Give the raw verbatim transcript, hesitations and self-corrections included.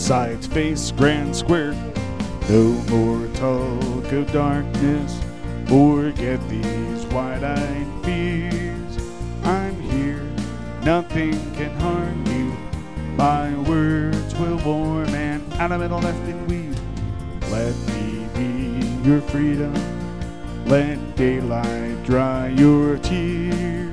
sides face grand square. No more talk of darkness, forget these wide-eyed fears. I'm here, nothing can harm you. My words will warm and out of it all left in weave. Let me be your freedom, let daylight dry your tears.